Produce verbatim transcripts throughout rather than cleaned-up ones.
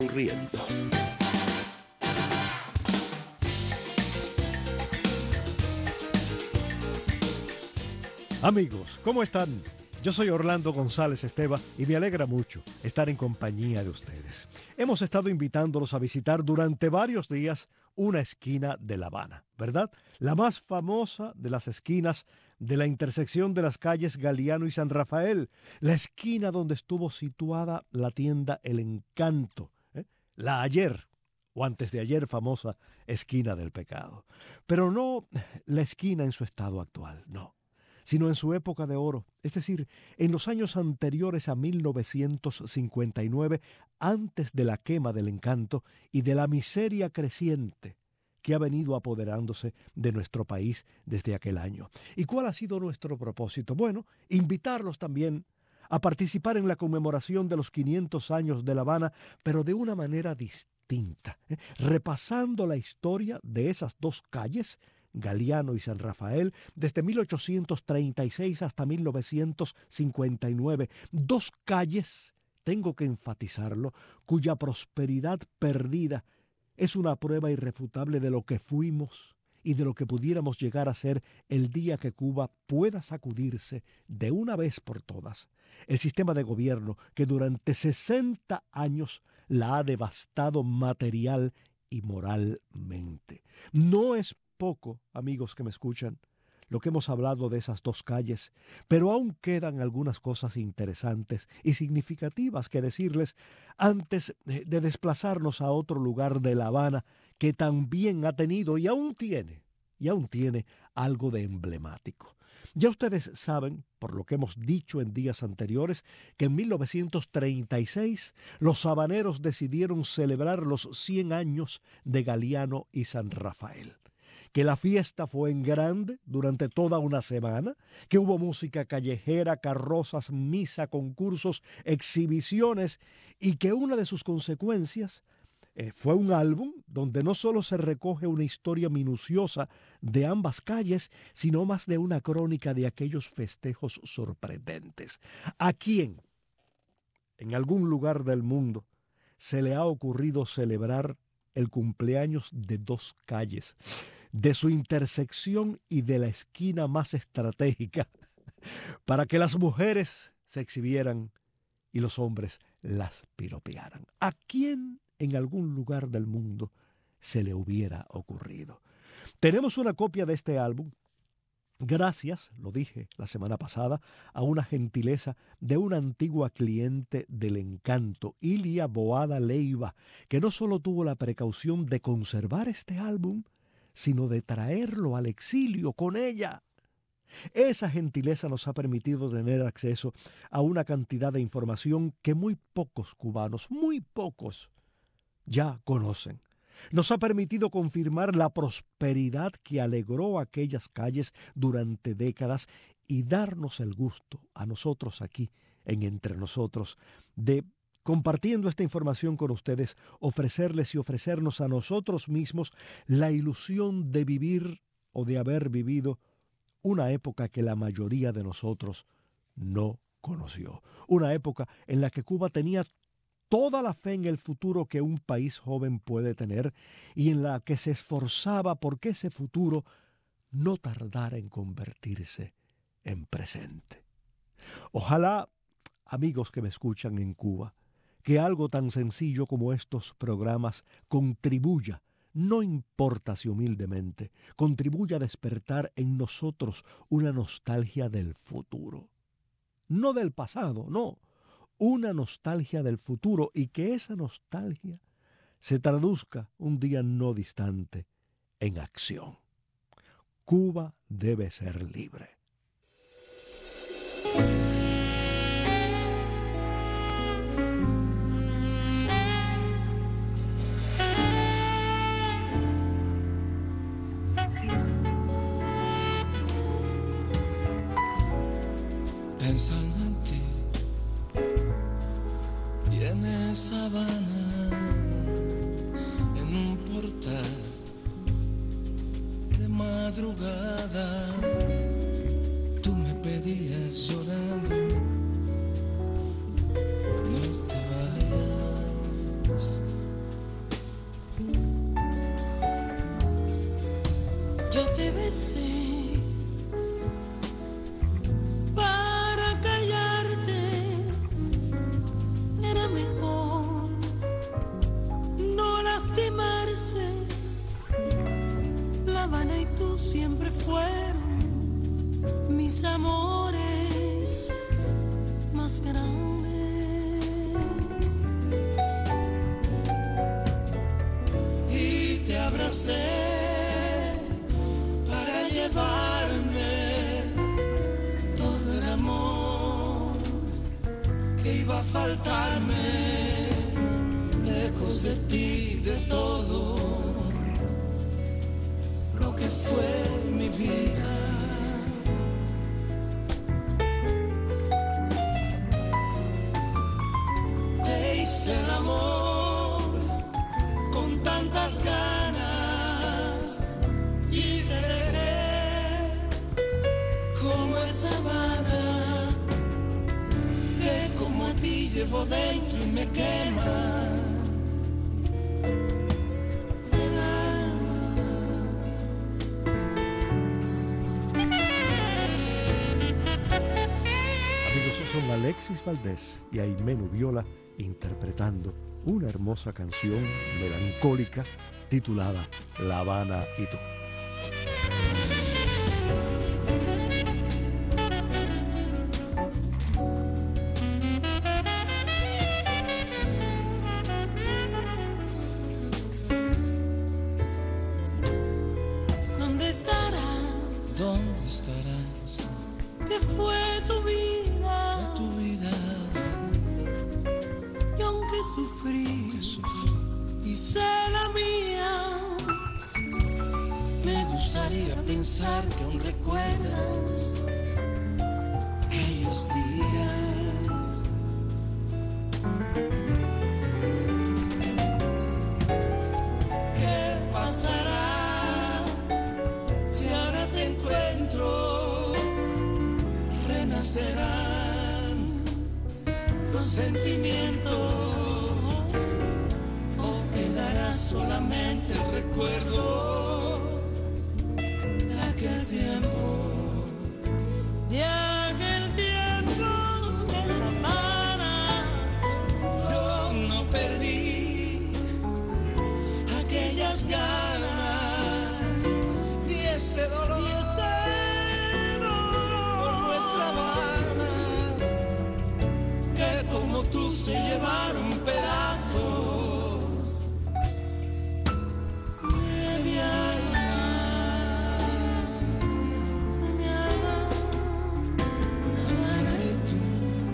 Sonriendo. Amigos, ¿cómo están? Yo soy Orlando González Esteva y me alegra mucho estar en compañía de ustedes. Hemos estado invitándolos a visitar durante varios días una esquina de La Habana, ¿verdad? La más famosa de las esquinas de la intersección de las calles Galiano y San Rafael, la esquina donde estuvo situada la tienda El Encanto, ¿eh? La ayer o antes de ayer famosa esquina del pecado. Pero no la esquina en su estado actual, no, sino en su época de oro, es decir, en los años anteriores a mil novecientos cincuenta y nueve, antes de la quema del Encanto y de la miseria creciente que ha venido apoderándose de nuestro país desde aquel año. ¿Y cuál ha sido nuestro propósito? Bueno, invitarlos también a participar en la conmemoración de los quinientos años de La Habana, pero de una manera distinta, ¿eh? repasando la historia de esas dos calles, Galiano y San Rafael, desde mil ochocientos treinta y seis hasta mil novecientos cincuenta y nueve. Dos calles, tengo que enfatizarlo, cuya prosperidad perdida es una prueba irrefutable de lo que fuimos y de lo que pudiéramos llegar a ser el día que Cuba pueda sacudirse de una vez por todas el sistema de gobierno que durante sesenta años la ha devastado material y moralmente. No es poco, amigos que me escuchan, lo que hemos hablado de esas dos calles, pero aún quedan algunas cosas interesantes y significativas que decirles antes de desplazarnos a otro lugar de La Habana que también ha tenido y aún tiene, y aún tiene algo de emblemático. Ya ustedes saben, por lo que hemos dicho en días anteriores, que en mil novecientos treinta y seis los habaneros decidieron celebrar los cien años de Galiano y San Rafael, que la fiesta fue en grande durante toda una semana, que hubo música callejera, carrozas, misa, concursos, exhibiciones y que una de sus consecuencias eh, fue un álbum donde no solo se recoge una historia minuciosa de ambas calles, sino más de una crónica de aquellos festejos sorprendentes. ¿A quién en algún lugar del mundo se le ha ocurrido celebrar el cumpleaños de dos calles, de su intersección y de la esquina más estratégica, para que las mujeres se exhibieran y los hombres las piropearan? ¿A quién en algún lugar del mundo se le hubiera ocurrido? Tenemos una copia de este álbum, gracias, lo dije la semana pasada, a una gentileza de una antigua cliente del Encanto, Ilia Boada Leiva, que no solo tuvo la precaución de conservar este álbum, sino de traerlo al exilio con ella. Esa gentileza nos ha permitido tener acceso a una cantidad de información que muy pocos cubanos, muy pocos, ya conocen. Nos ha permitido confirmar la prosperidad que alegró aquellas calles durante décadas y darnos el gusto a nosotros aquí, en Entre Nosotros, de, compartiendo esta información con ustedes, ofrecerles y ofrecernos a nosotros mismos la ilusión de vivir o de haber vivido una época que la mayoría de nosotros no conoció. Una época en la que Cuba tenía toda la fe en el futuro que un país joven puede tener y en la que se esforzaba porque ese futuro no tardara en convertirse en presente. Ojalá, amigos que me escuchan en Cuba, que algo tan sencillo como estos programas contribuya, no importa si humildemente, contribuya a despertar en nosotros una nostalgia del futuro. No del pasado, no, una nostalgia del futuro, y que esa nostalgia se traduzca un día no distante en acción. Cuba debe ser libre. Pensando en ti y en esa Habana, en un portal de madrugada, empecé para callarte. Era mejor no lastimarse. La Habana y tú siempre fueron mis amores más grandes. Y te abracé para llevarme todo el amor que iba a faltarme, lejos de ti, de todo lo que fue mi vida. Te hice el amor con tantas ganas y te dejé como esa Habana que como a ti llevo dentro y me quema el alma. Amigos, son Alexis Valdés y Aimé Nubiola interpretando una hermosa canción melancólica titulada La Habana y tú. ¿Dónde estarás? ¿Dónde estarás? ¿Qué fue tu vida? Fue tu vida. Y aunque sufrí, aunque sufrí, hice la mía. Me gustaría pensar que aún recuerdas aquellos días. ¿Qué pasará si ahora te encuentro? Renacerán los sentimientos o quedará solamente el recuerdo de aquel tiempo, de aquel tiempo en La Habana. Yo no perdí aquellas ganas y este dolor, y este dolor por nuestra Habana, que como tú se llevaron pedazos de mi alma, de mi alma, Habana y tú.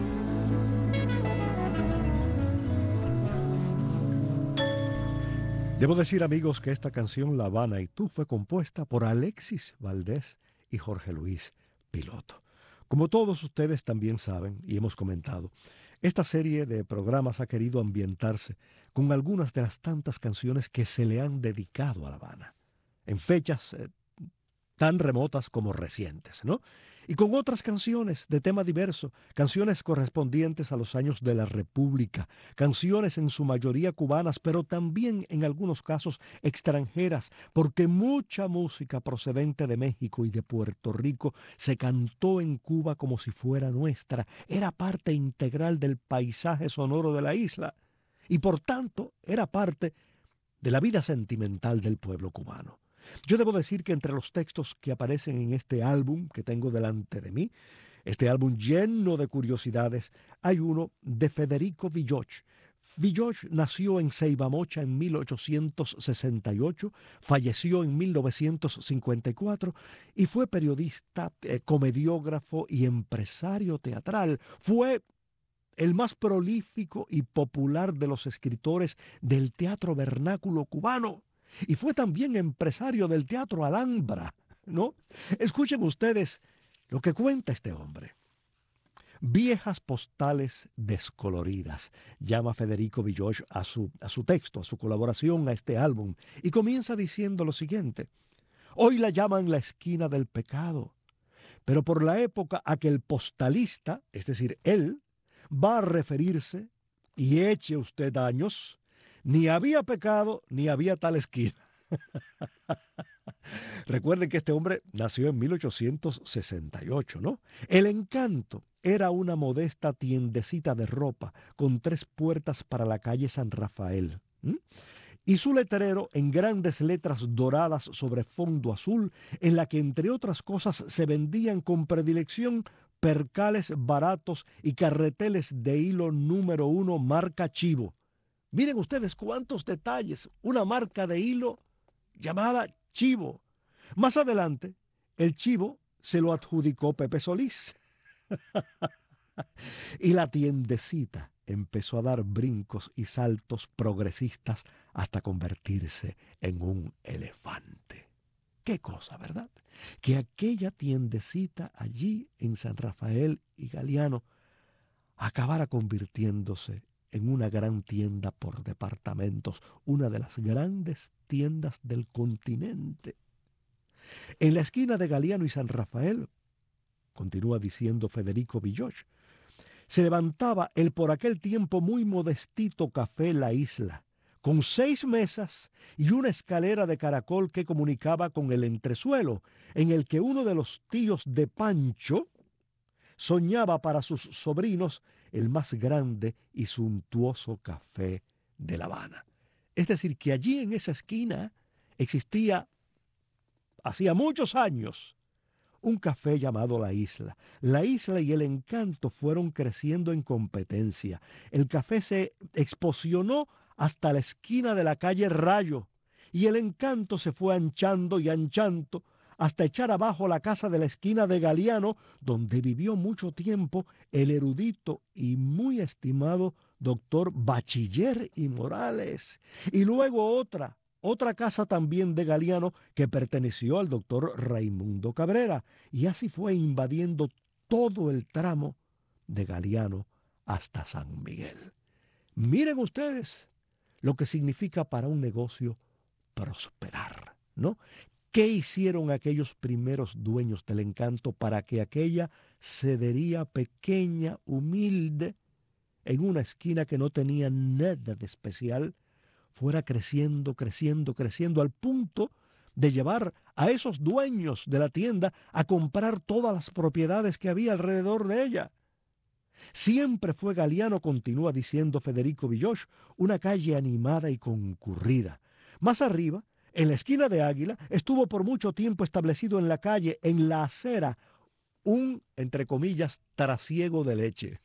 Debo decir, amigos, que esta canción La Habana y tú fue compuesta por Alexis Valdés y Jorge Luis Piloto. Como todos ustedes también saben y hemos comentado, esta serie de programas ha querido ambientarse con algunas de las tantas canciones que se le han dedicado a La Habana, en fechas eh, tan remotas como recientes, ¿no? Y con otras canciones de tema diverso, canciones correspondientes a los años de la República, canciones en su mayoría cubanas, pero también en algunos casos extranjeras, porque mucha música procedente de México y de Puerto Rico se cantó en Cuba como si fuera nuestra, era parte integral del paisaje sonoro de la isla y por tanto era parte de la vida sentimental del pueblo cubano. Yo debo decir que entre los textos que aparecen en este álbum que tengo delante de mí, este álbum lleno de curiosidades, hay uno de Federico Villoch. Villoch nació en Ceibamocha en mil ochocientos sesenta y ocho, falleció en mil novecientos cincuenta y cuatro y fue periodista, eh, comediógrafo y empresario teatral. Fue el más prolífico y popular de los escritores del teatro vernáculo cubano. Y fue también empresario del Teatro Alhambra, ¿no? Escuchen ustedes lo que cuenta este hombre. Viejas postales descoloridas, llama Federico Villoch a su, a su texto, a su colaboración a este álbum, y comienza diciendo lo siguiente. Hoy la llaman la esquina del pecado, pero por la época a que el postalista, es decir, él, va a referirse, y eche usted años, ni había pecado, ni había tal esquina. Recuerden que este hombre nació en mil ochocientos sesenta y ocho, ¿no? El Encanto era una modesta tiendecita de ropa con tres puertas para la calle San Rafael. ¿m? Y su letrero en grandes letras doradas sobre fondo azul, en la que entre otras cosas se vendían con predilección percales baratos y carreteles de hilo número uno marca Chivo. Miren ustedes cuántos detalles, una marca de hilo llamada Chivo. Más adelante, el Chivo se lo adjudicó Pepe Solís. Y la tiendecita empezó a dar brincos y saltos progresistas hasta convertirse en un elefante. Qué cosa, ¿verdad? Que aquella tiendecita allí en San Rafael y Galiano acabara convirtiéndose en una gran tienda por departamentos, una de las grandes tiendas del continente. En la esquina de Galiano y San Rafael, continúa diciendo Federico Villoch, se levantaba el por aquel tiempo muy modestito Café La Isla, con seis mesas y una escalera de caracol que comunicaba con el entresuelo, en el que uno de los tíos de Pancho soñaba para sus sobrinos el más grande y suntuoso café de La Habana. Es decir, que allí en esa esquina existía, hacía muchos años, un café llamado La Isla. La Isla y el Encanto fueron creciendo en competencia. El café se exposionó hasta la esquina de la calle Rayo y el Encanto se fue anchando y anchando hasta echar abajo la casa de la esquina de Galiano, donde vivió mucho tiempo el erudito y muy estimado doctor Bachiller y Morales. Y luego otra, otra casa también de Galiano que perteneció al doctor Raimundo Cabrera, y así fue invadiendo todo el tramo de Galiano hasta San Miguel. Miren ustedes lo que significa para un negocio prosperar, ¿no? ¿Qué hicieron aquellos primeros dueños del Encanto para que aquella cedería pequeña, humilde, en una esquina que no tenía nada de especial, fuera creciendo, creciendo, creciendo, al punto de llevar a esos dueños de la tienda a comprar todas las propiedades que había alrededor de ella? Siempre fue Galiano, continúa diciendo Federico Villoch, una calle animada y concurrida. Más arriba, en la esquina de Águila, estuvo por mucho tiempo establecido en la calle, en la acera, un, entre comillas, trasiego de leche.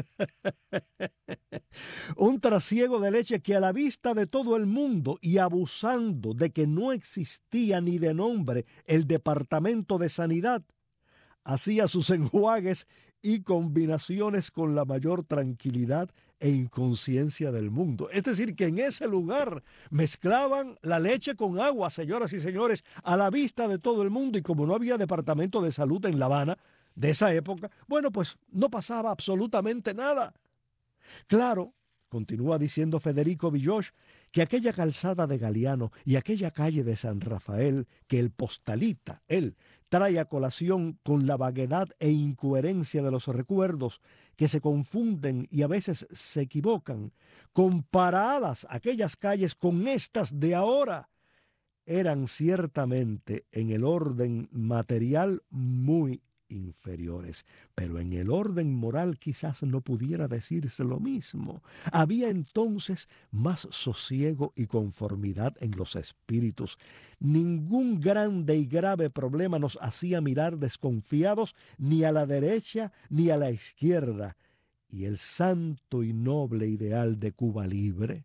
Un trasiego de leche que a la vista de todo el mundo y abusando de que no existía ni de nombre el Departamento de Sanidad, hacía sus enjuagues y combinaciones con la mayor tranquilidad e inconsciencia del mundo. Es decir, que en ese lugar mezclaban la leche con agua, señoras y señores, a la vista de todo el mundo, y como no había departamento de salud en La Habana de esa época, bueno, pues no pasaba absolutamente nada. Claro, continúa diciendo Federico Villoch, que aquella calzada de Galiano y aquella calle de San Rafael, que el postalita, él, trae a colación con la vaguedad e incoherencia de los recuerdos que se confunden y a veces se equivocan, comparadas aquellas calles con estas de ahora, eran ciertamente en el orden material muy inferiores, pero en el orden moral quizás no pudiera decirse lo mismo. Había entonces más sosiego y conformidad en los espíritus. Ningún grande y grave problema nos hacía mirar desconfiados ni a la derecha ni a la izquierda, y el santo y noble ideal de Cuba libre,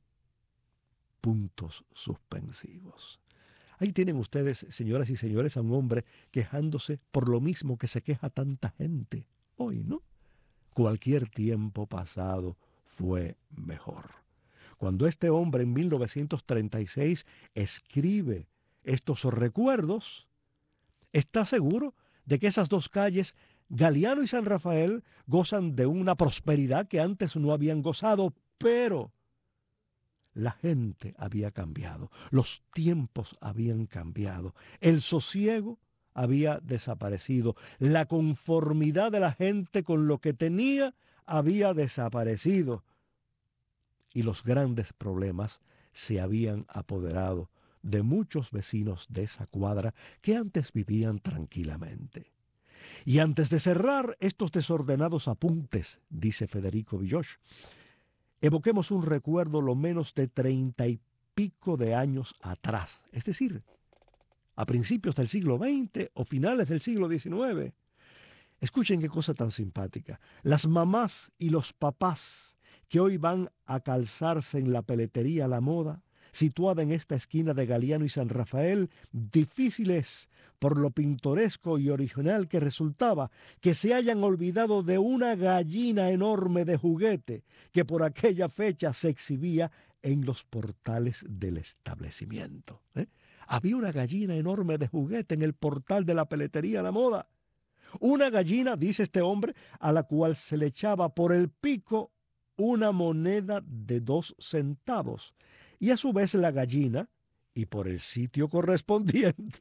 puntos suspensivos. Ahí tienen ustedes, señoras y señores, a un hombre quejándose por lo mismo que se queja tanta gente hoy, ¿no? Cualquier tiempo pasado fue mejor. Cuando este hombre en mil novecientos treinta y seis escribe estos recuerdos, está seguro de que esas dos calles, Galiano y San Rafael, gozan de una prosperidad que antes no habían gozado, pero la gente había cambiado, los tiempos habían cambiado, el sosiego había desaparecido, la conformidad de la gente con lo que tenía había desaparecido y los grandes problemas se habían apoderado de muchos vecinos de esa cuadra que antes vivían tranquilamente. Y antes de cerrar estos desordenados apuntes, dice Federico Villoch, evoquemos un recuerdo lo menos de treinta y pico de años atrás, es decir, a principios del siglo veinte o finales del siglo diecinueve. Escuchen qué cosa tan simpática. Las mamás y los papás que hoy van a calzarse en la peletería La Moda, situada en esta esquina de Galiano y San Rafael, difícil es, por lo pintoresco y original que resultaba, que se hayan olvidado de una gallina enorme de juguete que por aquella fecha se exhibía en los portales del establecimiento. ¿Eh? Había una gallina enorme de juguete en el portal de la peletería La Moda. Una gallina, dice este hombre, a la cual se le echaba por el pico una moneda de dos centavos. Y a su vez la gallina, y por el sitio correspondiente,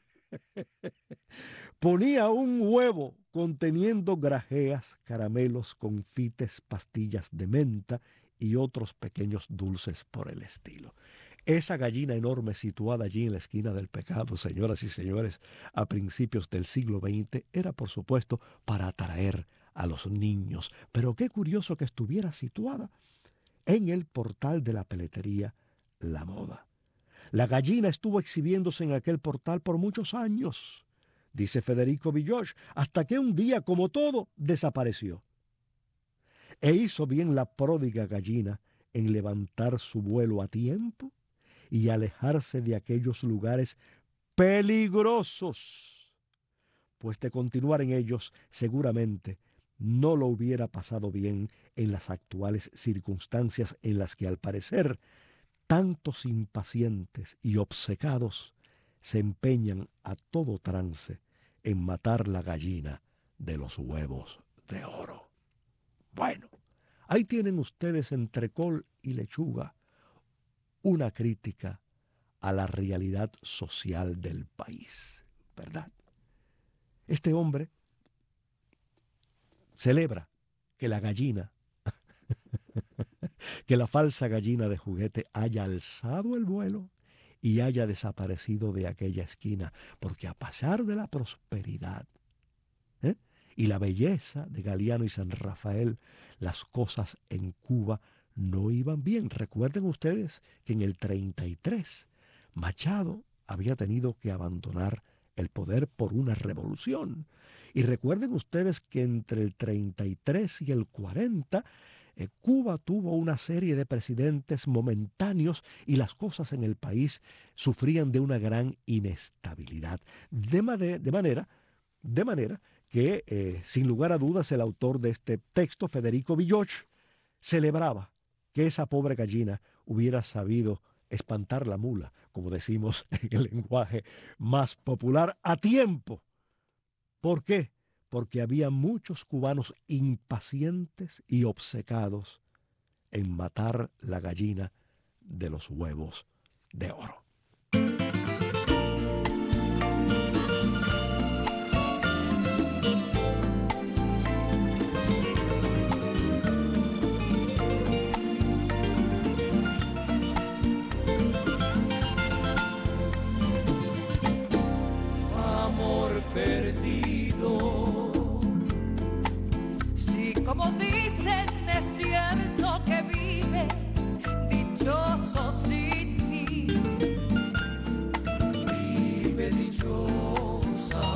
ponía un huevo conteniendo grajeas, caramelos, confites, pastillas de menta y otros pequeños dulces por el estilo. Esa gallina enorme situada allí en la esquina del pecado, señoras y señores, a principios del siglo veinte, era por supuesto para atraer a los niños. Pero qué curioso que estuviera situada en el portal de la peletería La Moda. La gallina estuvo exhibiéndose en aquel portal por muchos años, dice Federico Villoch, hasta que un día, como todo, desapareció. E hizo bien la pródiga gallina en levantar su vuelo a tiempo y alejarse de aquellos lugares peligrosos, pues de continuar en ellos seguramente no lo hubiera pasado bien en las actuales circunstancias en las que al parecer tantos impacientes y obcecados se empeñan a todo trance en matar la gallina de los huevos de oro. Bueno, ahí tienen ustedes entre col y lechuga una crítica a la realidad social del país, ¿verdad? Este hombre celebra que la gallina, que la falsa gallina de juguete haya alzado el vuelo y haya desaparecido de aquella esquina, porque a pesar de la prosperidad ¿eh? y la belleza de Galiano y San Rafael, las cosas en Cuba no iban bien. Recuerden ustedes que en el treinta y tres Machado había tenido que abandonar el poder por una revolución. Y recuerden ustedes que entre el treinta y tres y el cuarenta, eh, Cuba tuvo una serie de presidentes momentáneos y las cosas en el país sufrían de una gran inestabilidad. De, made- de manera, de manera que, eh, sin lugar a dudas, el autor de este texto, Federico Villoch, celebraba que esa pobre gallina hubiera sabido espantar la mula, como decimos en el lenguaje más popular, a tiempo. ¿Por qué? Porque había muchos cubanos impacientes y obcecados en matar la gallina de los huevos de oro. Perdido. Si como dicen es cierto que vives dichoso sin mí, vive dichosa.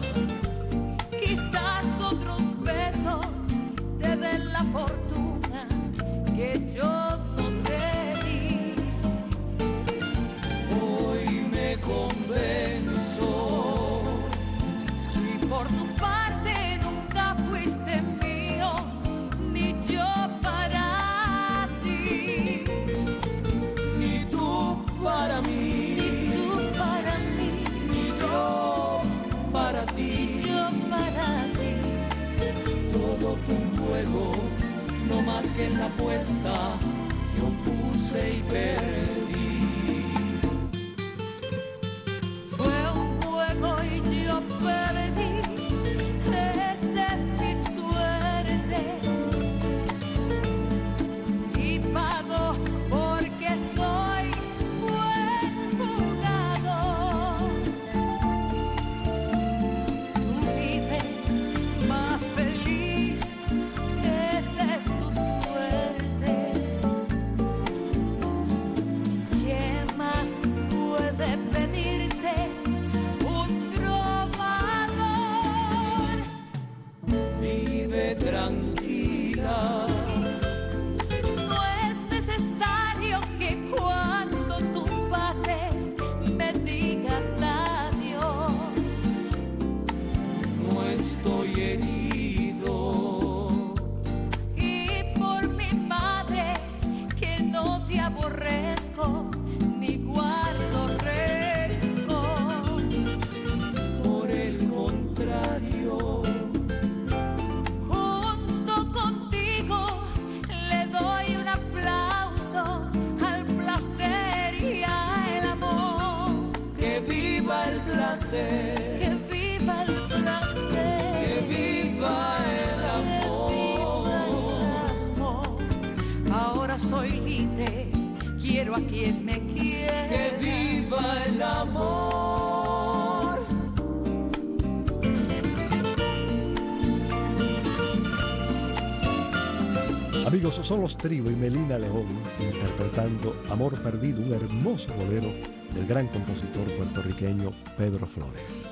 Quizás otros besos te den la fortuna que yo no te di. Hoy me convenzo. Por tu parte nunca fuiste mío, ni yo para ti, ni tú para mí, ni tú para mí, ni yo para ti, ni yo para ti. Todo fue un juego, no más que en la apuesta yo puse y perdí. Fue un juego y yo perdí. Y pago porque soy buen jugador. placer, que viva el placer, que viva el amor. Que viva el amor. Ahora soy libre, quiero a quien me quiere, que viva el amor. Amigos, son los Trío y Melina León interpretando Amor Perdido, un hermoso bolero del gran compositor puertorriqueño Pedro Flores.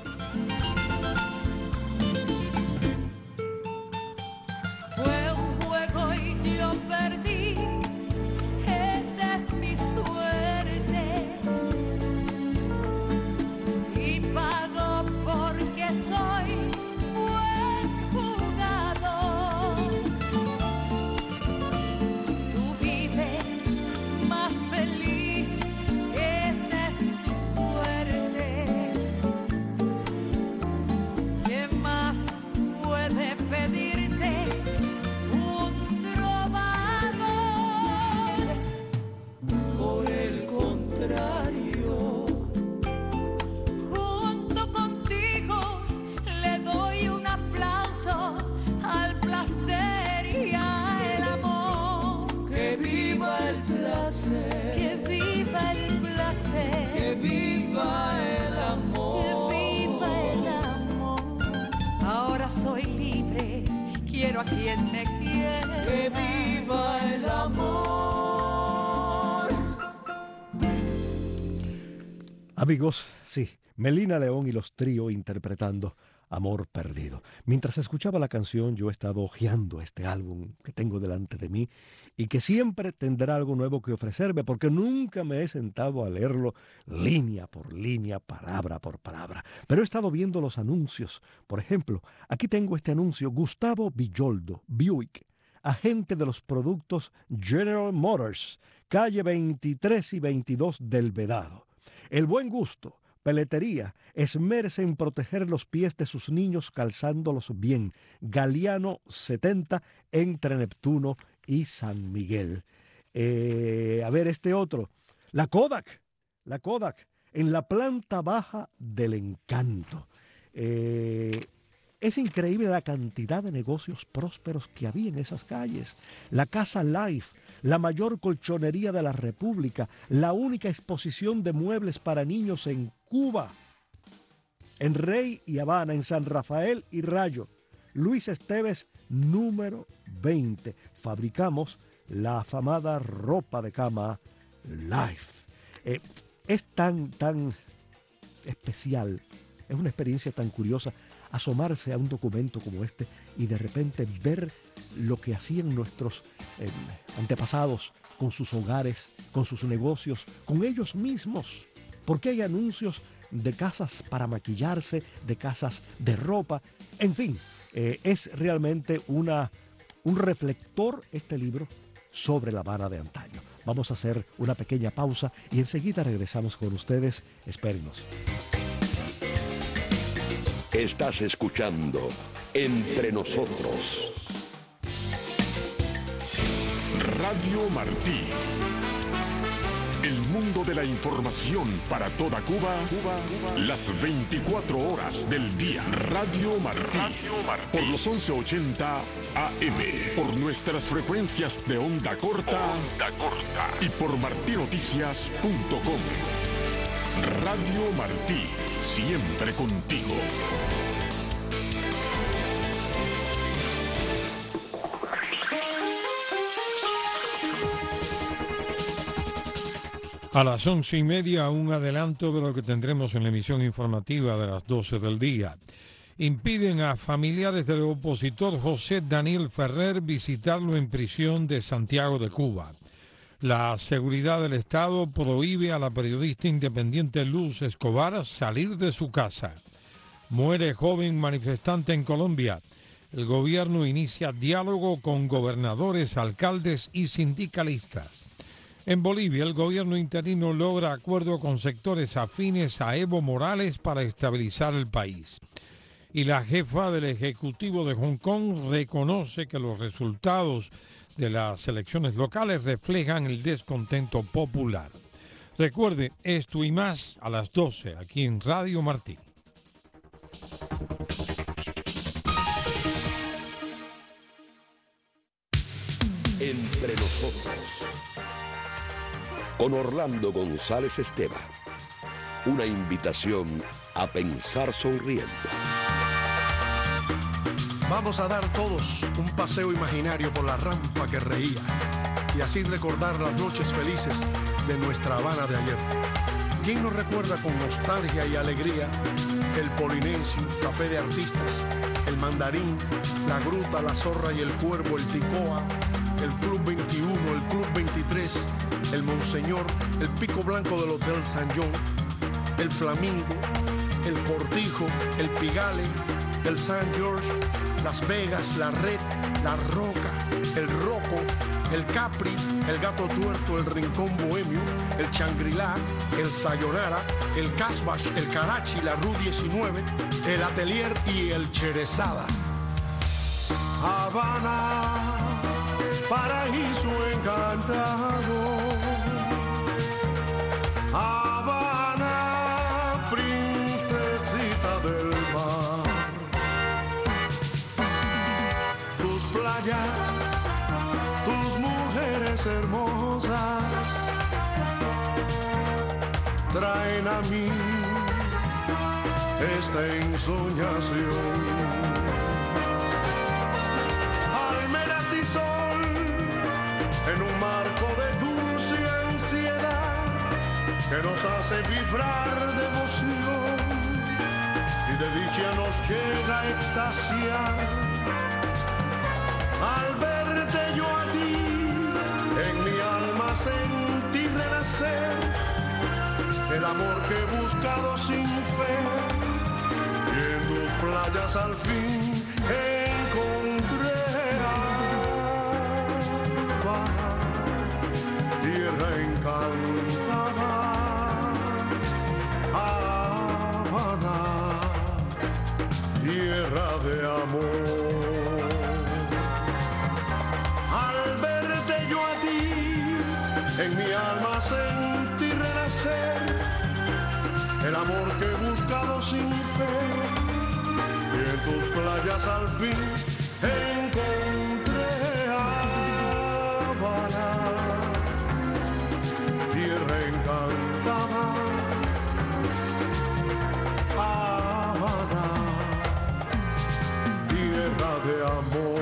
Fue un juego y yo perdí, esa es mi suerte, y pago porque soy buen jugador. Tú vives más feliz, esa es tu suerte. ¿Qué más puede pedirte un trovador? Por el contrario, junto contigo le doy un aplauso al placer y al amor. Que viva el placer, que viva el placer, que viva el amor, que viva el amor. Ahora soy libre, quiero a quien me quiere, que viva el amor. Amigos, sí, Melina León y los Trío interpretando Amor Perdido. Mientras escuchaba la canción, yo he estado hojeando este álbum que tengo delante de mí y que siempre tendrá algo nuevo que ofrecerme, porque nunca me he sentado a leerlo línea por línea, palabra por palabra. Pero he estado viendo los anuncios. Por ejemplo, aquí tengo este anuncio: Gustavo Villoldo, Buick, agente de los productos General Motors, calle veintitrés y veintidós del Vedado. El buen gusto, peletería, esmérese en proteger los pies de sus niños calzándolos bien. Galeano setenta, entre Neptuno y San Miguel. Eh, a ver, este otro. La Kodak, la Kodak, en la planta baja del Encanto. Eh, es increíble la cantidad de negocios prósperos que había en esas calles. La Casa Life, la mayor colchonería de la República, la única exposición de muebles para niños en Cuba, en Rey y Habana, en San Rafael y Rayo. Luis Esteves, número veinte. Fabricamos la afamada ropa de cama Life. Eh, es tan, tan especial, es una experiencia tan curiosa asomarse a un documento como este y de repente ver lo que hacían nuestros eh, antepasados con sus hogares, con sus negocios, con ellos mismos. Porque hay anuncios de casas para maquillarse, de casas de ropa, en fin, eh, es realmente una, un reflector este libro sobre La Habana de antaño. Vamos a hacer una pequeña pausa y enseguida regresamos con ustedes. Espérenos. Estás escuchando Entre Nosotros. Radio Martí. El mundo de la información para toda Cuba, Cuba, Cuba. Las veinticuatro horas del día. Radio Martí. Radio Martí. Por los once ochenta A M. Por nuestras frecuencias de onda corta. Onda corta. Y por martinoticias punto com. Radio Martí. Siempre contigo. A las once y media, un adelanto de lo que tendremos en la emisión informativa de las doce del día. Impiden a familiares del opositor José Daniel Ferrer visitarlo en prisión de Santiago de Cuba. La seguridad del Estado prohíbe a la periodista independiente Luz Escobar salir de su casa. Muere joven manifestante en Colombia. El gobierno inicia diálogo con gobernadores, alcaldes y sindicalistas. En Bolivia, el gobierno interino logra acuerdo con sectores afines a Evo Morales para estabilizar el país. Y la jefa del Ejecutivo de Hong Kong reconoce que los resultados de las elecciones locales reflejan el descontento popular. Recuerde, esto y más a las doce aquí en Radio Martí. Entre nosotros. Con Orlando González Esteva. Una invitación a pensar sonriendo. Vamos a dar todos un paseo imaginario por la rampa que reía y así recordar las noches felices de nuestra Habana de ayer. ¿Quién nos recuerda con nostalgia y alegría el Polinesio, Café de Artistas, el Mandarín, la Gruta, la Zorra y el Cuervo, el Ticoa, el Club veintiuno, el Club veintitrés, el Monseñor, el Pico Blanco del Hotel San John, el Flamingo, el Cortijo, el Pigale, el San George, Las Vegas, la Red, la Roca, el Roco, el Capri, el Gato Tuerto, el Rincón Bohemio, el Shangri-La, el Sayonara, el Casbah, el Karachi, la Rue diecinueve, el Atelier y el Cherezada. Habana, paraíso encantado. Habana, princesita del mar. Tus playas, tus mujeres hermosas traen a mí esta ensoñación. Almenas y sol en un marco de dulce ansiedad que nos hace vibrar de emoción y de dicha nos llega a extasiar. Al verte yo a ti, en mi alma sentí renacer el amor que he buscado sin fe, y en tus playas al fin encontré Habana, tierra encantada. Habana, tierra de amor. En mi alma sentí renacer el amor que he buscado sin fe, y en tus playas al fin encontré Habana, tierra encantada. Habana, tierra de amor.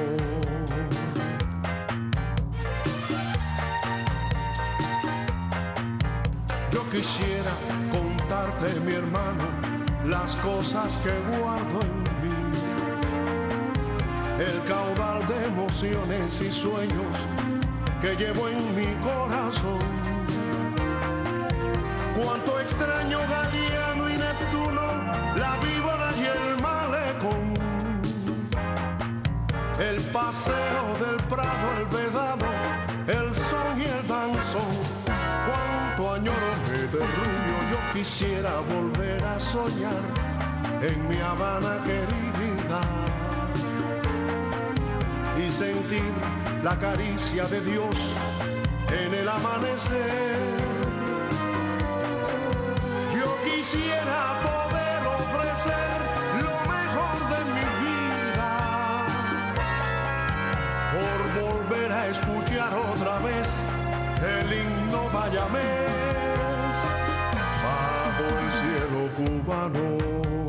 Quisiera contarte, mi hermano, las cosas que guardo en mí, el caudal de emociones y sueños que llevo en mi corazón. Cuánto extraño Galiano y Neptuno, la víbora y el malecón, el paseo del Prado, el vedado, el son y el danzón. Cuánto añoro me derruño, yo quisiera volver a soñar en mi Habana querida y sentir la caricia de Dios en el amanecer. Yo quisiera poder ofrecer lo mejor de mi vida por volver a escuchar otra vez el himno bayamés bajo el cielo cubano.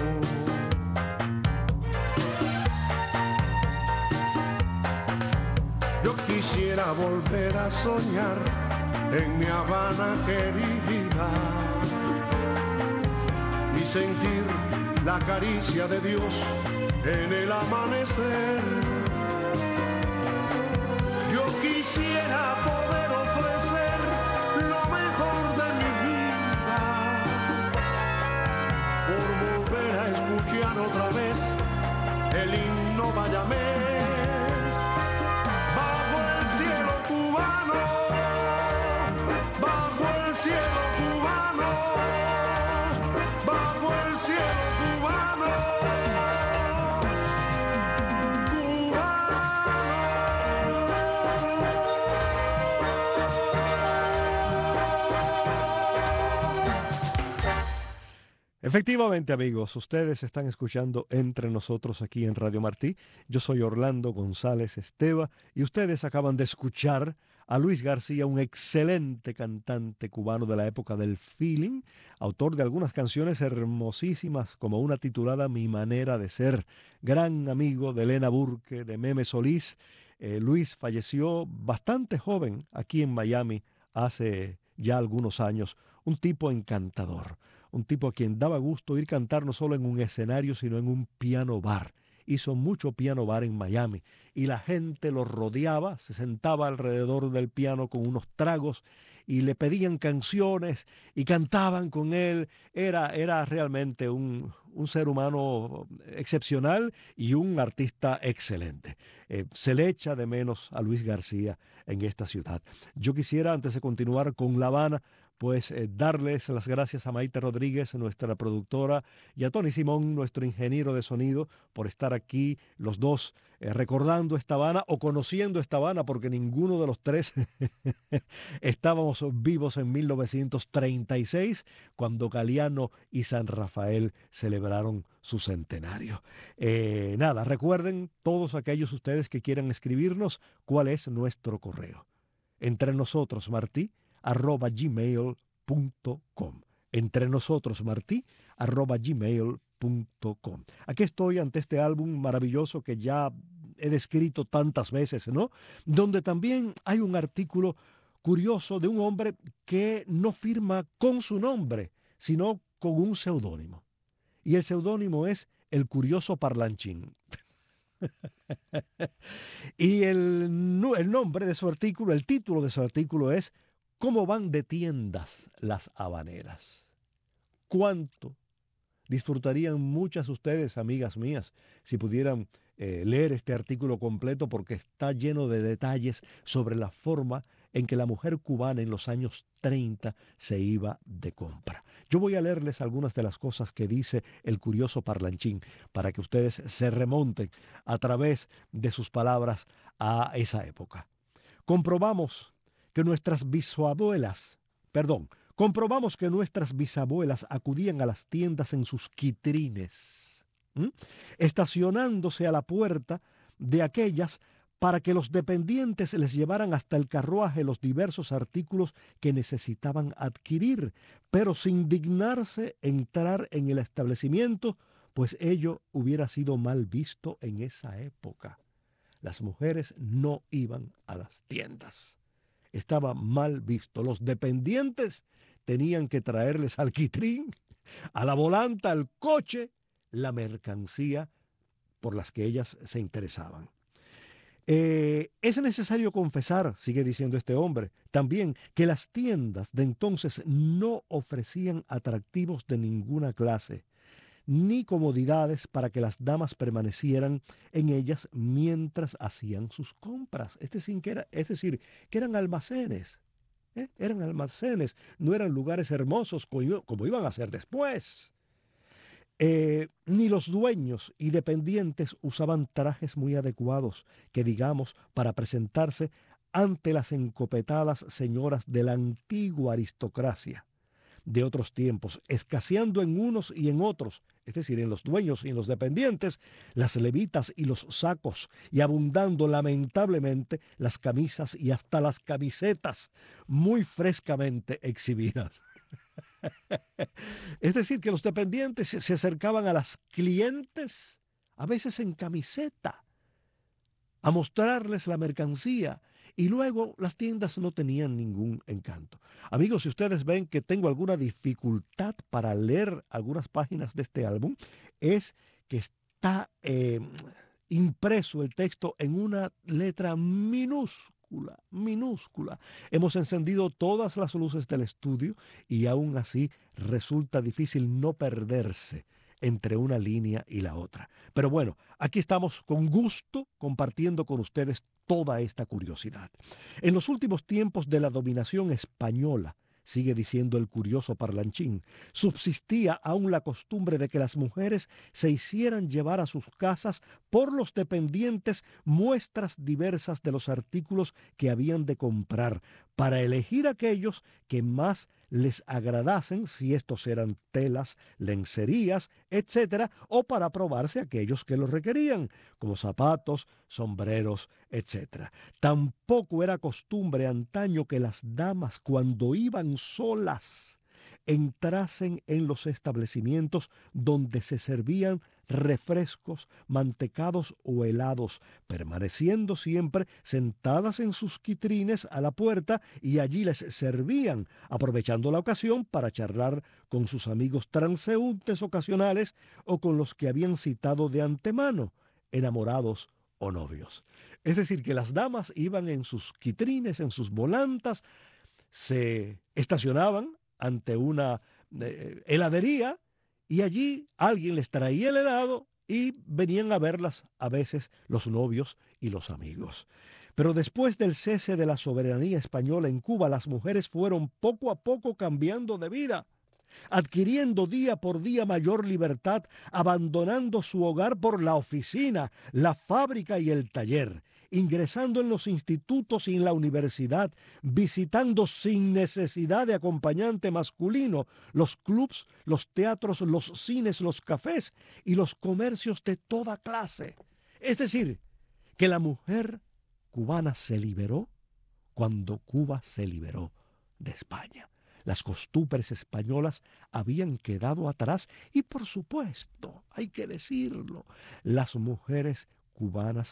Yo quisiera volver a soñar en mi Habana querida y sentir la caricia de Dios en el amanecer. Yo quisiera poder ofrecer lo mejor de mi vida por volver a escuchar otra vez el himno bayamés bajo el cielo cubano, bajo el cielo cubano, bajo el cielo cubano. Efectivamente, amigos, ustedes están escuchando Entre Nosotros aquí en Radio Martí. Yo soy Orlando González Esteva y ustedes acaban de escuchar a Luis García, un excelente cantante cubano de la época del feeling, autor de algunas canciones hermosísimas como una titulada Mi Manera de Ser, gran amigo de Elena Burke, de Meme Solís. Eh, Luis falleció bastante joven aquí en Miami hace ya algunos años, un tipo encantador. Un tipo a quien daba gusto ir cantar no solo en un escenario, sino en un piano bar. Hizo mucho piano bar en Miami y la gente lo rodeaba, se sentaba alrededor del piano con unos tragos y le pedían canciones y cantaban con él. Era, era realmente un, un ser humano excepcional y un artista excelente. Eh, se le echa de menos a Luis García en esta ciudad. Yo quisiera, antes de continuar con La Habana, pues eh, darles las gracias a Maite Rodríguez, nuestra productora, y a Tony Simón, nuestro ingeniero de sonido, por estar aquí los dos eh, recordando esta Habana o conociendo esta Habana, porque ninguno de los tres estábamos vivos en mil novecientos treinta y seis, cuando Galeano y San Rafael celebraron su centenario. Eh, nada, recuerden todos aquellos ustedes que quieran escribirnos cuál es nuestro correo. Entre nosotros, Martí, arroba gmail punto com. Entre nosotros, Martí, arroba gmail punto com. Aquí estoy ante este álbum maravilloso que ya he descrito tantas veces, ¿no? Donde también hay un artículo curioso de un hombre que no firma con su nombre, sino con un seudónimo. Y el seudónimo es El Curioso Parlanchín. Y el, el nombre de su artículo, el título de su artículo es ¿Cómo van de tiendas las habaneras? ¿Cuánto disfrutarían muchas ustedes, amigas mías, si pudieran eh, leer este artículo completo, porque está lleno de detalles sobre la forma en que la mujer cubana en los años treinta se iba de compra. Yo voy a leerles algunas de las cosas que dice el curioso Parlanchín para que ustedes se remonten a través de sus palabras a esa época. Comprobamos que nuestras bisabuelas, perdón, comprobamos que nuestras bisabuelas acudían a las tiendas en sus quitrines, ¿m? estacionándose a la puerta de aquellas para que los dependientes les llevaran hasta el carruaje los diversos artículos que necesitaban adquirir, pero sin dignarse entrar en el establecimiento, pues ello hubiera sido mal visto en esa época. Las mujeres no iban a las tiendas. Estaba mal visto. Los dependientes tenían que traerles al quitrín, a la volanta, al coche, la mercancía por las que ellas se interesaban. Eh, es necesario confesar, sigue diciendo este hombre, también que las tiendas de entonces no ofrecían atractivos de ninguna clase, ni comodidades para que las damas permanecieran en ellas mientras hacían sus compras. Es decir, que, era, es decir, que eran almacenes, ¿eh? eran almacenes, no eran lugares hermosos como, como iban a ser después. Eh, ni los dueños y dependientes usaban trajes muy adecuados, que digamos, para presentarse ante las encopetadas señoras de la antigua aristocracia de otros tiempos, escaseando en unos y en otros, es decir, en los dueños y en los dependientes, las levitas y los sacos, y abundando lamentablemente las camisas y hasta las camisetas muy frescamente exhibidas. Es decir, que los dependientes se acercaban a las clientes, a veces en camiseta, a mostrarles la mercancía, y luego las tiendas no tenían ningún encanto. Amigos, si ustedes ven que tengo alguna dificultad para leer algunas páginas de este álbum, es que está eh, impreso el texto en una letra minúscula, minúscula. Hemos encendido todas las luces del estudio y aún así resulta difícil no perderse entre una línea y la otra. Pero bueno, aquí estamos con gusto compartiendo con ustedes toda esta curiosidad. En los últimos tiempos de la dominación española, sigue diciendo el curioso Parlanchín, subsistía aún la costumbre de que las mujeres se hicieran llevar a sus casas por los dependientes muestras diversas de los artículos que habían de comprar, para elegir aquellos que más les agradasen, si estos eran telas, lencerías, etcétera, o para probarse aquellos que los requerían, como zapatos, sombreros, etcétera. Tampoco era costumbre antaño que las damas, cuando iban solas, entrasen en los establecimientos donde se servían refrescos, mantecados o helados, permaneciendo siempre sentadas en sus quitrines a la puerta, y allí les servían, aprovechando la ocasión para charlar con sus amigos transeúntes ocasionales o con los que habían citado de antemano, enamorados o novios. Es decir, que las damas iban en sus quitrines, en sus volantas, se estacionaban ante una eh, heladería, y allí alguien les traía el helado y venían a verlas a veces los novios y los amigos. Pero después del cese de la soberanía española en Cuba, las mujeres fueron poco a poco cambiando de vida, adquiriendo día por día mayor libertad, abandonando su hogar por la oficina, la fábrica y el taller, ingresando en los institutos y en la universidad, visitando sin necesidad de acompañante masculino los clubs, los teatros, los cines, los cafés y los comercios de toda clase. Es decir, que la mujer cubana se liberó cuando Cuba se liberó de España. Las costumbres españolas habían quedado atrás y, por supuesto, hay que decirlo, las mujeres cubanas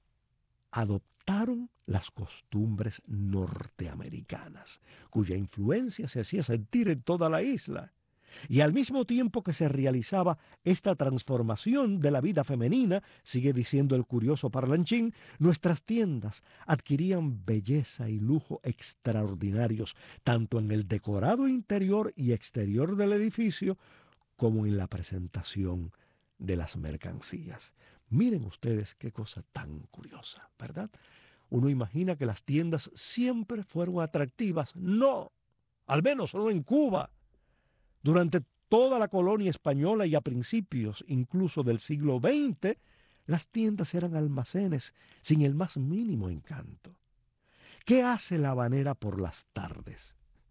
adoptaron las costumbres norteamericanas, cuya influencia se hacía sentir en toda la isla. Y al mismo tiempo que se realizaba esta transformación de la vida femenina, sigue diciendo el curioso parlanchín, nuestras tiendas adquirían belleza y lujo extraordinarios, tanto en el decorado interior y exterior del edificio, como en la presentación de las mercancías. Miren ustedes qué cosa tan curiosa, ¿verdad? Uno imagina que las tiendas siempre fueron atractivas. No, al menos no en Cuba. Durante toda la colonia española y a principios incluso del siglo veinte, las tiendas eran almacenes sin el más mínimo encanto. ¿Qué hace la habanera por las tardes?,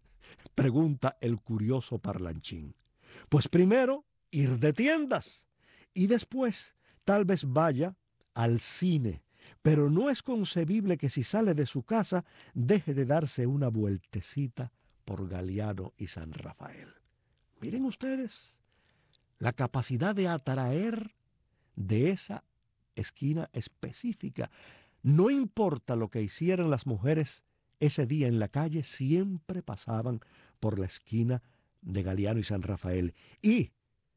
pregunta el curioso parlanchín. Pues primero, ir de tiendas, y después tal vez vaya al cine, pero no es concebible que si sale de su casa deje de darse una vueltecita por Galiano y San Rafael. Miren ustedes la capacidad de atraer de esa esquina específica. No importa lo que hicieran las mujeres ese día en la calle, siempre pasaban por la esquina de Galiano y San Rafael. Y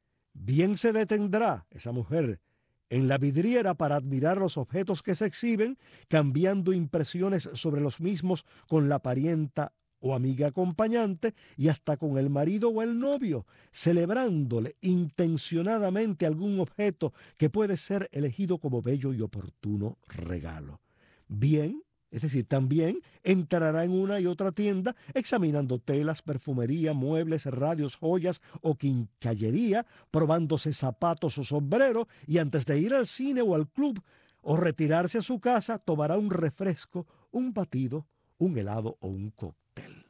bien se detendrá esa mujer en la vidriera para admirar los objetos que se exhiben, cambiando impresiones sobre los mismos con la parienta o amiga acompañante y hasta con el marido o el novio, celebrándole intencionadamente algún objeto que puede ser elegido como bello y oportuno regalo. Bien, es decir, también entrará en una y otra tienda examinando telas, perfumería, muebles, radios, joyas o quincallería, probándose zapatos o sombrero, y antes de ir al cine o al club o retirarse a su casa, tomará un refresco, un batido, un helado o un cóctel.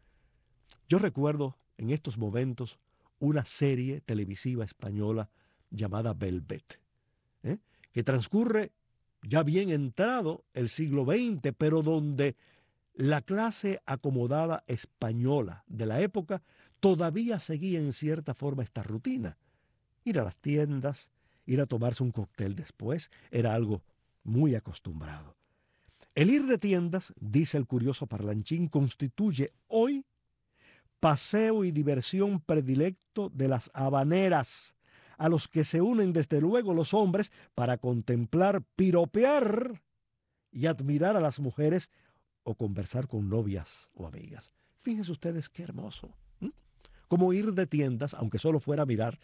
Yo recuerdo en estos momentos una serie televisiva española llamada Velvet, ¿eh? que transcurre ya bien entrado el siglo veinte, pero donde la clase acomodada española de la época todavía seguía en cierta forma esta rutina. Ir a las tiendas, ir a tomarse un cóctel después, era algo muy acostumbrado. El ir de tiendas, dice el curioso parlanchín, constituye hoy paseo y diversión predilecto de las habaneras, a los que se unen desde luego los hombres para contemplar, piropear y admirar a las mujeres o conversar con novias o amigas. Fíjense ustedes qué hermoso. ¿Mm? Como ir de tiendas, aunque solo fuera a mirar,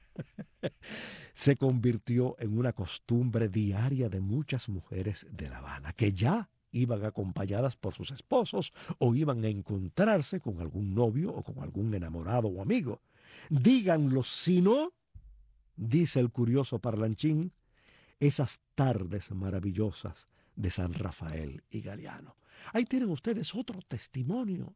se convirtió en una costumbre diaria de muchas mujeres de La Habana, que ya iban acompañadas por sus esposos o iban a encontrarse con algún novio o con algún enamorado o amigo. Díganlo, si no, dice el curioso parlanchín, esas tardes maravillosas de San Rafael y Galiano. Ahí tienen ustedes otro testimonio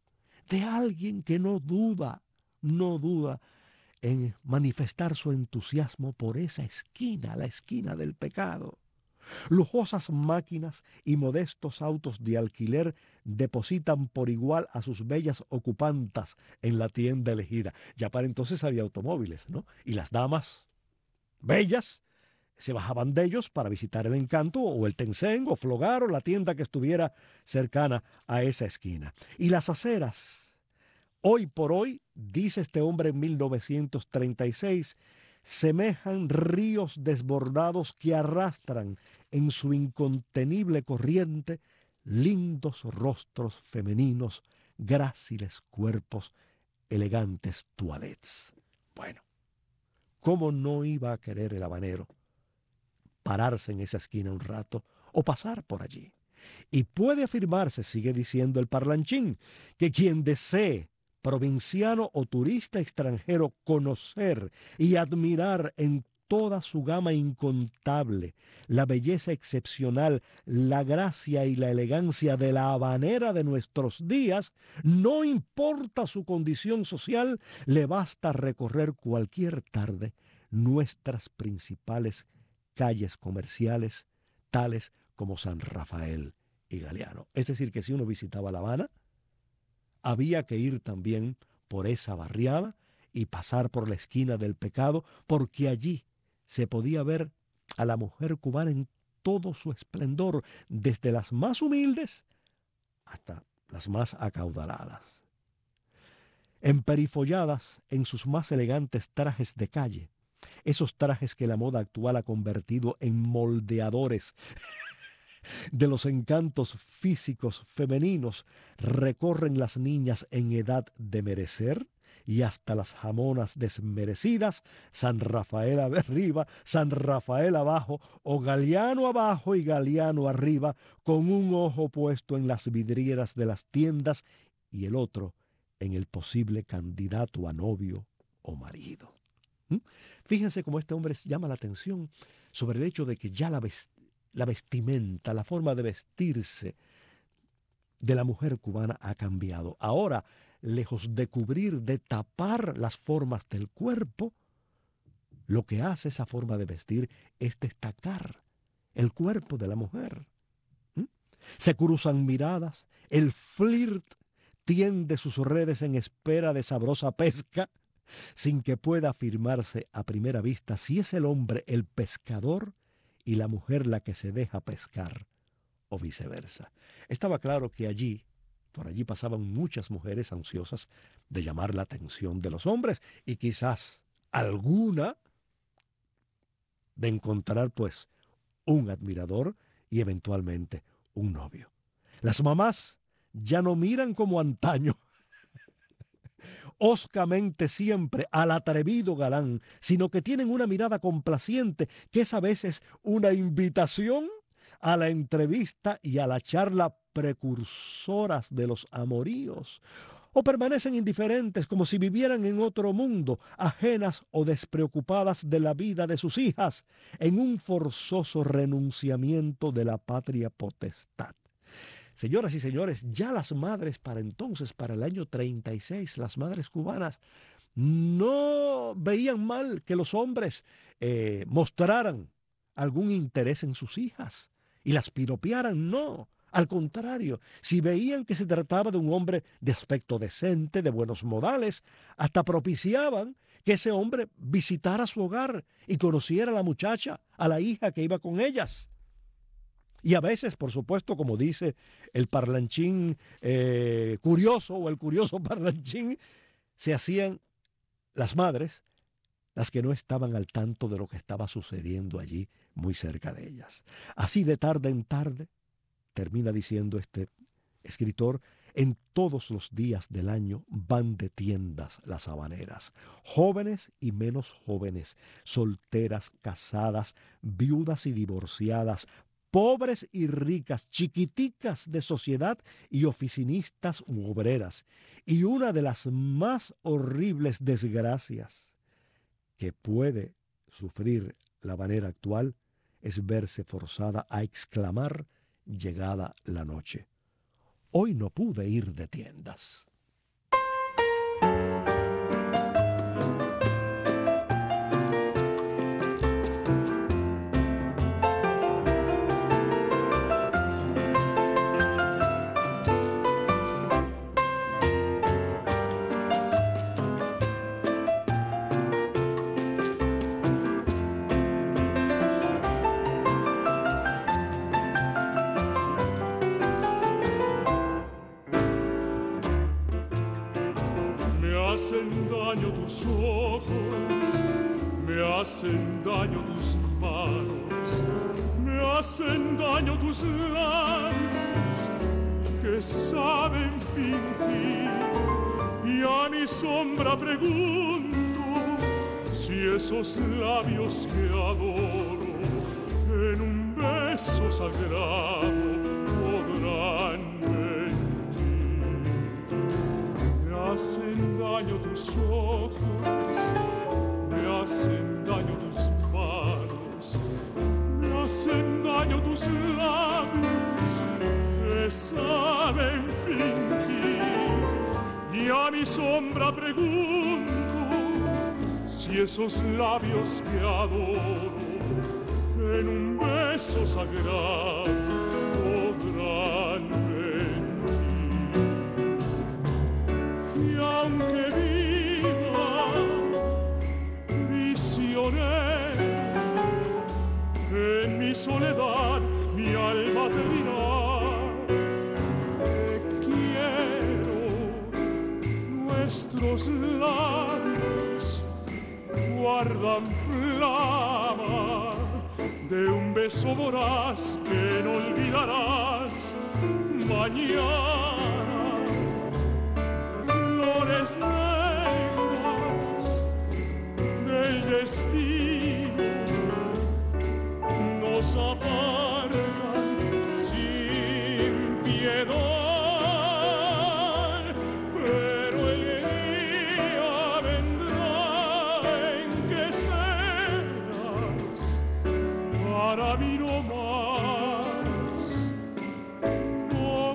de alguien que no duda, no duda en manifestar su entusiasmo por esa esquina, la esquina del pecado. Lujosas máquinas y modestos autos de alquiler depositan por igual a sus bellas ocupantas en la tienda elegida. Ya para entonces había automóviles, ¿no? Y las damas bellas se bajaban de ellos para visitar el Encanto o el Tencent o Flogar o la tienda que estuviera cercana a esa esquina. Y las aceras, hoy por hoy, dice este hombre en mil novecientos treinta y seis, semejan ríos desbordados que arrastran en su incontenible corriente lindos rostros femeninos, gráciles cuerpos, elegantes toilettes. Bueno, ¿cómo no iba a querer el habanero pararse en esa esquina un rato o pasar por allí? Y puede afirmarse, sigue diciendo el parlanchín, que quien desee, provinciano o turista extranjero, conocer y admirar en toda su gama incontable la belleza excepcional, la gracia y la elegancia de la habanera de nuestros días, no importa su condición social, le basta recorrer cualquier tarde nuestras principales calles comerciales, tales como San Rafael y Galeano. Es decir, que si uno visitaba La Habana, había que ir también por esa barriada y pasar por la esquina del pecado, porque allí se podía ver a la mujer cubana en todo su esplendor, desde las más humildes hasta las más acaudaladas. Emperifolladas en sus más elegantes trajes de calle, esos trajes que la moda actual ha convertido en moldeadores de los encantos físicos femeninos, recorren las niñas en edad de merecer y hasta las jamonas desmerecidas, San Rafael arriba, San Rafael abajo, o Galeano abajo y Galeano arriba, con un ojo puesto en las vidrieras de las tiendas y el otro en el posible candidato a novio o marido. ¿Mm? Fíjense cómo este hombre llama la atención sobre el hecho de que ya la, vest la vestimenta, la forma de vestirse de la mujer cubana ha cambiado. Ahora, lejos de cubrir, de tapar las formas del cuerpo, lo que hace esa forma de vestir es destacar el cuerpo de la mujer. ¿Mm? Se cruzan miradas, el flirt tiende sus redes en espera de sabrosa pesca, sin que pueda afirmarse a primera vista si es el hombre el pescador y la mujer la que se deja pescar, o viceversa. Estaba claro que allí, por allí pasaban muchas mujeres ansiosas de llamar la atención de los hombres y quizás alguna de encontrar pues un admirador y eventualmente un novio. Las mamás ya no miran como antaño hoscamente siempre al atrevido galán, sino que tienen una mirada complaciente que es a veces una invitación a la entrevista y a la charla precursoras de los amoríos, o permanecen indiferentes como si vivieran en otro mundo, ajenas o despreocupadas de la vida de sus hijas, en un forzoso renunciamiento de la patria potestad. Señoras y señores, ya las madres para entonces, para el año treinta y seis, las madres cubanas no veían mal que los hombres eh, mostraran algún interés en sus hijas y las piropearan, no. Al contrario, si veían que se trataba de un hombre de aspecto decente, de buenos modales, hasta propiciaban que ese hombre visitara su hogar y conociera a la muchacha, a la hija que iba con ellas. Y a veces, por supuesto, como dice el parlanchín eh, curioso o el curioso parlanchín, se hacían las madres las que no estaban al tanto de lo que estaba sucediendo allí muy cerca de ellas. Así de tarde en tarde, termina diciendo este escritor, en todos los días del año van de tiendas las habaneras, jóvenes y menos jóvenes, solteras, casadas, viudas y divorciadas, pobres y ricas, chiquiticas de sociedad y oficinistas u obreras. Y una de las más horribles desgracias que puede sufrir la habanera actual es verse forzada a exclamar, llegada la noche: hoy no pude ir de tiendas. tus ojos, me hacen daño tus manos, me hacen daño tus labios que saben fingir. Y a mi sombra pregunto si esos labios que adoro en un beso sagrado podrán mentir. Me hacen daño tus ojos, me hacen daño tus manos, me hacen daño tus labios que saben fingir. Y a mi sombra pregunto si esos labios que adoro en un beso sagrado podrán mentir. Y aunque viva prisionero en mi soledad, mi alma te dirá te quiero. Nuestros labios guardan flama de un beso voraz que no olvidarás mañana. Flores negras del destino nos apartan sin piedad. Para mí no más, no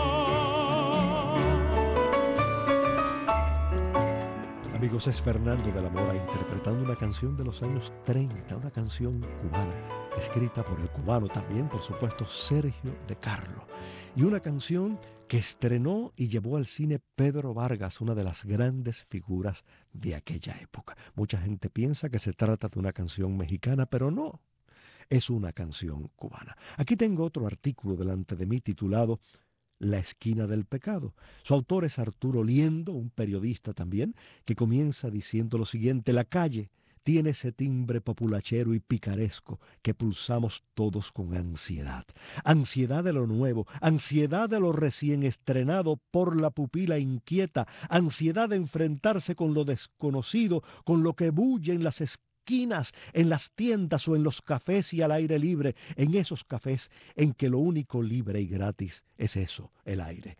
más. Amigos, es Fernando de la Mora interpretando una canción de los años treinta, una canción cubana, escrita por el cubano también, por supuesto, Sergio de Carlo. Y una canción que estrenó y llevó al cine Pedro Vargas, una de las grandes figuras de aquella época. Mucha gente piensa que se trata de una canción mexicana, pero no. Es una canción cubana. Aquí tengo otro artículo delante de mí titulado La esquina del pecado. Su autor es Arturo Liendo, un periodista también, que comienza diciendo lo siguiente: la calle tiene ese timbre populachero y picaresco que pulsamos todos con ansiedad. Ansiedad de lo nuevo, ansiedad de lo recién estrenado por la pupila inquieta, ansiedad de enfrentarse con lo desconocido, con lo que bulle en las esquinas, en las tiendas o en los cafés y al aire libre, en esos cafés en que lo único libre y gratis es eso, el aire.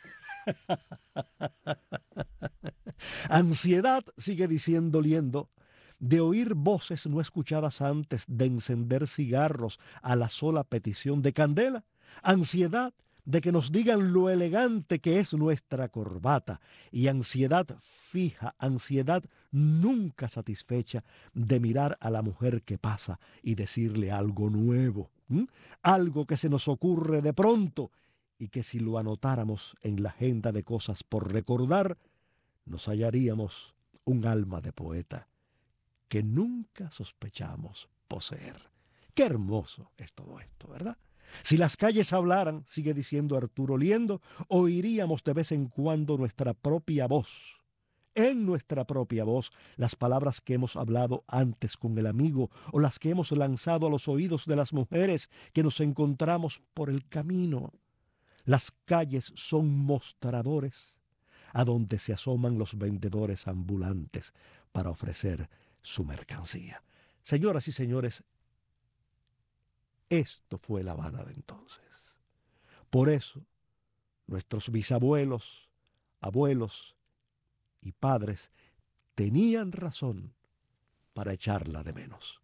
Ansiedad, sigue diciendo Liendo, de oír voces no escuchadas antes, de encender cigarros a la sola petición de candela. Ansiedad de que nos digan lo elegante que es nuestra corbata, y ansiedad fija, ansiedad nunca satisfecha de mirar a la mujer que pasa y decirle algo nuevo, ¿m? Algo que se nos ocurre de pronto y que si lo anotáramos en la agenda de cosas por recordar, nos hallaríamos un alma de poeta que nunca sospechamos poseer. Qué hermoso es todo esto, ¿verdad? Si las calles hablaran, sigue diciendo Arturo Liendo, oiríamos de vez en cuando nuestra propia voz, en nuestra propia voz, las palabras que hemos hablado antes con el amigo o las que hemos lanzado a los oídos de las mujeres que nos encontramos por el camino. Las calles son mostradores a donde se asoman los vendedores ambulantes para ofrecer su mercancía. Señoras y señores, esto fue La Habana de entonces. Por eso, nuestros bisabuelos, abuelos y padres tenían razón para echarla de menos.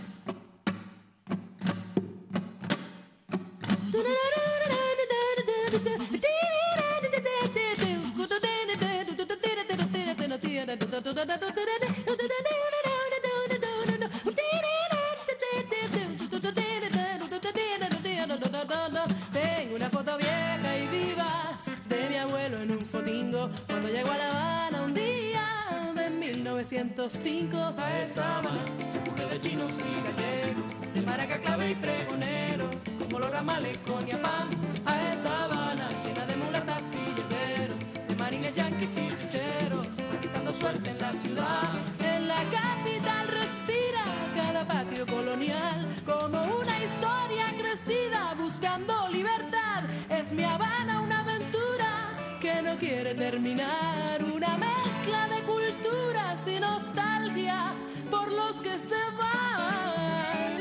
Tengo una foto vieja y viva de mi abuelo en un fotingo cuando llegó a La Habana un día de mil novecientos cinco. A esa Habana, mujer de chinos y gallegos, de maraca, clave y pregonero, como los ramales con Yapán. A esa Habana llena de mulatas y yeteros, de marines, yanquis y chucheros, conquistando suerte en la ciudad. En la capital respira cada patio colonial como una historia crecida buscando libertad. Es mi Habana una aventura que no quiere terminar, una mezcla de culturas y nostalgia por los que se van.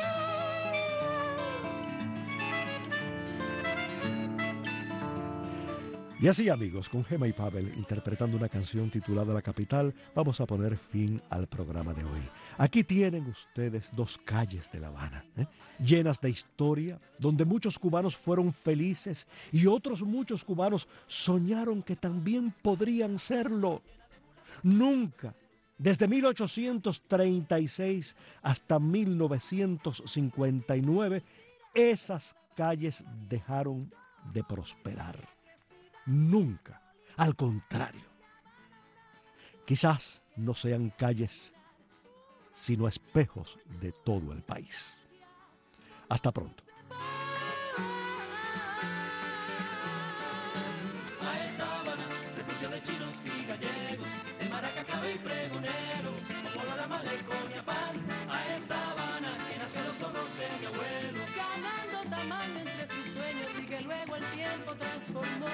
Y así, amigos, con Gema y Pavel interpretando una canción titulada La Capital, vamos a poner fin al programa de hoy. Aquí tienen ustedes dos calles de La Habana, ¿eh? llenas de historia, donde muchos cubanos fueron felices y otros muchos cubanos soñaron que también podrían serlo. Nunca, desde mil ochocientos treinta y seis hasta mil novecientos cincuenta y nueve, esas calles dejaron de prosperar. Nunca, al contrario. Quizás no sean calles, sino espejos de todo el país. Hasta pronto. A esa Habana, refugio de chinos y gallegos, de maracacao y pregonero, como la malecón y pan. A esa Habana que nació los ojos de mi abuelo, ganando tamaño entre sus sueños y que luego el tiempo transformó.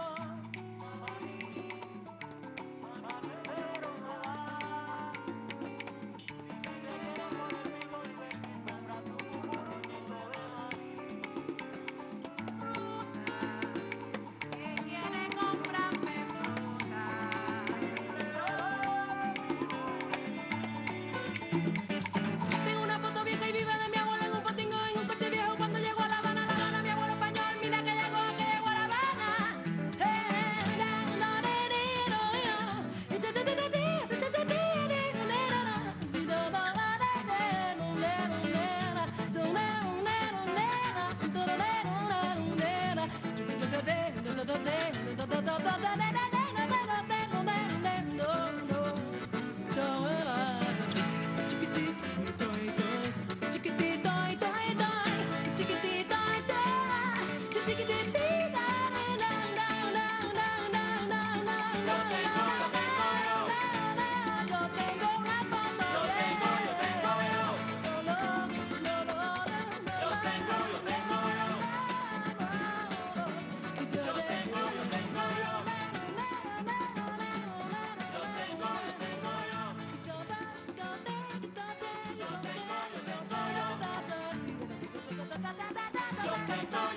Tengo una foto vieja y viva de mi abuelo en un patingo, en un coche viejo cuando llegó a La Habana, La Habana, mi abuelo español, mira que llegó, que llegó a La Habana. Eh, la, la, re, re, ro, ro. Y te, te, te, te, te, te, te, te, te, le, ra, ra. Y do, do, la, re, re, ro, le, ro, le, ra. Do, le, ro, le, ro, le, ra. Do, do, le, ro, le, ro, le, ra. Do, do, do, de, do, do, do, de, do, do, do, do, do, de, de, de, de, de, de, de, de, de, do, do. Do, la. Yo tengo